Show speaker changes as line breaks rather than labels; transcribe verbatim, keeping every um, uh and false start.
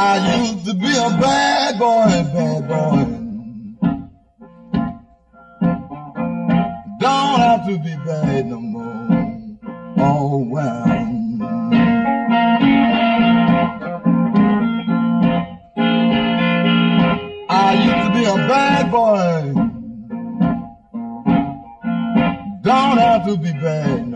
I used to be a bad boy, bad boy. Don't have to be bad no more. Oh well. I used to be a bad boy. Don't have to be bad no more.